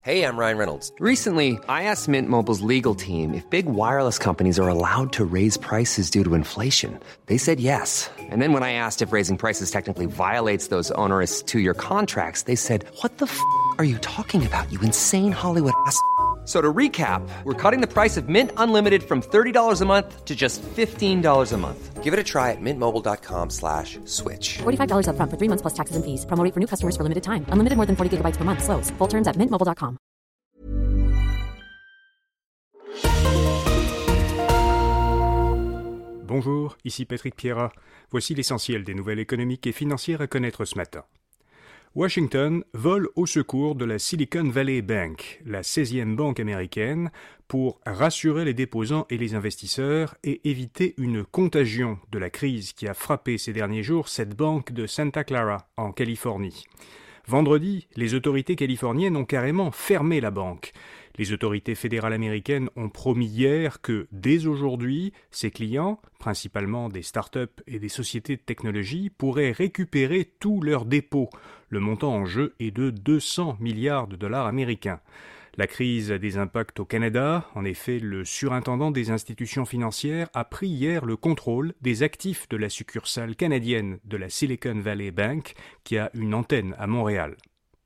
Hey, I'm Ryan Reynolds. Recently, I asked Mint Mobile's legal team if big wireless companies are allowed to raise prices due to inflation. They said yes. And then when I asked if raising prices technically violates those onerous two-year contracts, they said, "What the f*** are you talking about, you insane Hollywood ass?" So to recap, we're cutting the price of Mint Unlimited from $30 a month to just $15 a month. Give it a try at mintmobile.com/switch. $45 up front for 3 months plus taxes and fees. Promo rate for new customers for limited time. Unlimited more than 40 gigabytes per month. Slows full terms at mintmobile.com. Bonjour, ici Patrick Pierrat. Voici l'essentiel des nouvelles économiques et financières à connaître ce matin. Washington vole au secours de la Silicon Valley Bank, la 16e banque américaine, pour rassurer les déposants et les investisseurs et éviter une contagion de la crise qui a frappé ces derniers jours cette banque de Santa Clara, en Californie. Vendredi, les autorités californiennes ont carrément fermé la banque. Les autorités fédérales américaines ont promis hier que, dès aujourd'hui, ses clients, principalement des start-up et des sociétés de technologie, pourraient récupérer tous leurs dépôts. Le montant en jeu est de 200 milliards de dollars américains. La crise a des impacts au Canada. En effet, le surintendant des institutions financières a pris hier le contrôle des actifs de la succursale canadienne de la Silicon Valley Bank, qui a une antenne à Montréal.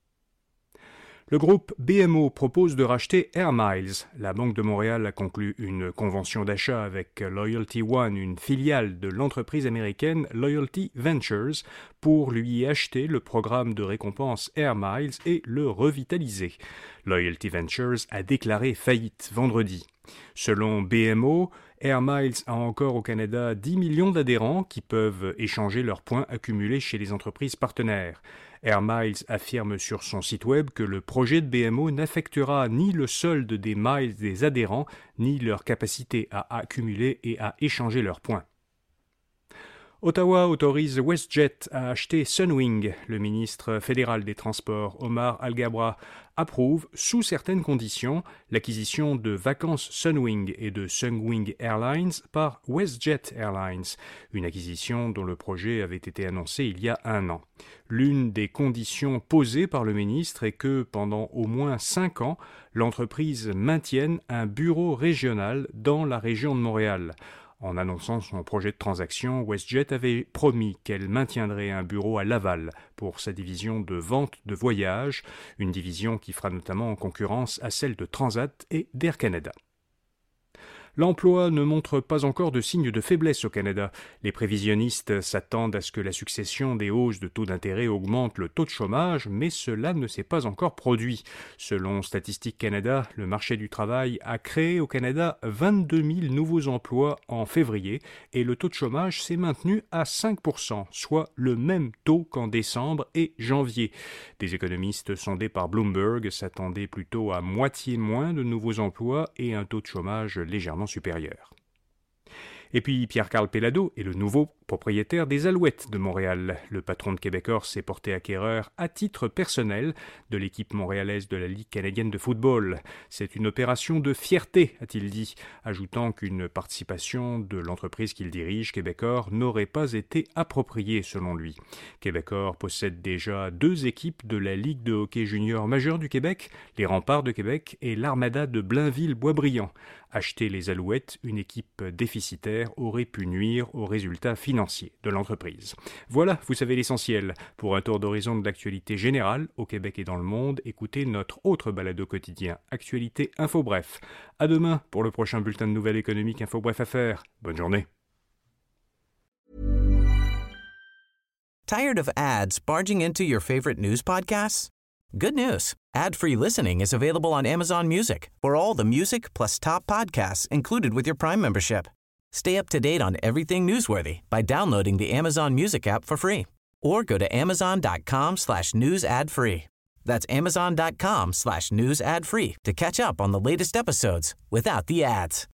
Le groupe BMO propose de racheter Air Miles. La Banque de Montréal a conclu une convention d'achat avec Loyalty One, une filiale de l'entreprise américaine Loyalty Ventures, pour lui acheter le programme de récompense Air Miles et le revitaliser. Loyalty Ventures a déclaré faillite vendredi. Selon BMO, Air Miles a encore au Canada 10 millions d'adhérents qui peuvent échanger leurs points accumulés chez les entreprises partenaires. Air Miles affirme sur son site web que le projet de BMO n'affectera ni le solde des miles des adhérents, ni leur capacité à accumuler et à échanger leurs points. Ottawa autorise WestJet à acheter Sunwing. Le ministre fédéral des Transports, Omar Al-Ghabra, approuve, sous certaines conditions, l'acquisition de vacances Sunwing et de Sunwing Airlines par WestJet Airlines, une acquisition dont le projet avait été annoncé il y a 1 an. L'une des conditions posées par le ministre est que, pendant au moins 5 ans, l'entreprise maintienne un bureau régional dans la région de Montréal. En annonçant son projet de transaction, WestJet avait promis qu'elle maintiendrait un bureau à Laval pour sa division de vente de voyages, une division qui fera notamment en concurrence à celle de Transat et d'Air Canada. L'emploi ne montre pas encore de signes de faiblesse au Canada. Les prévisionnistes s'attendent à ce que la succession des hausses de taux d'intérêt augmente le taux de chômage, mais cela ne s'est pas encore produit. Selon Statistique Canada, le marché du travail a créé au Canada 22 000 nouveaux emplois en février et le taux de chômage s'est maintenu à 5%, soit le même taux qu'en décembre et janvier. Des économistes sondés par Bloomberg s'attendaient plutôt à moitié moins de nouveaux emplois et un taux de chômage légèrement supérieur. Et puis Pierre-Carl Péladeau est le nouveau propriétaire des Alouettes de Montréal. Le patron de Québecor s'est porté acquéreur à titre personnel de l'équipe montréalaise de la Ligue canadienne de football. C'est une opération de fierté, a-t-il dit, ajoutant qu'une participation de l'entreprise qu'il dirige, Québecor, n'aurait pas été appropriée selon lui. Québecor possède déjà 2 équipes de la Ligue de hockey junior majeure du Québec, les Remparts de Québec et l'Armada de Blainville-Boisbriand. Acheter les Alouettes, une équipe déficitaire, aurait pu nuire aux résultats financiers de l'entreprise. Voilà, vous savez l'essentiel. Pour un tour d'horizon de l'actualité générale, au Québec et dans le monde, écoutez notre autre balado quotidien, Actualité Info Bref. À demain pour le prochain bulletin de nouvelles économiques Info Bref Affaires. Bonne journée. Tired of ads barging into your favorite news podcasts? Good news. Ad-free listening is available on Amazon Music for all the music plus top podcasts included with your Prime membership. Stay up to date on everything newsworthy by downloading the Amazon Music app for free or go to amazon.com/news ad free. That's amazon.com/news ad free to catch up on the latest episodes without the ads.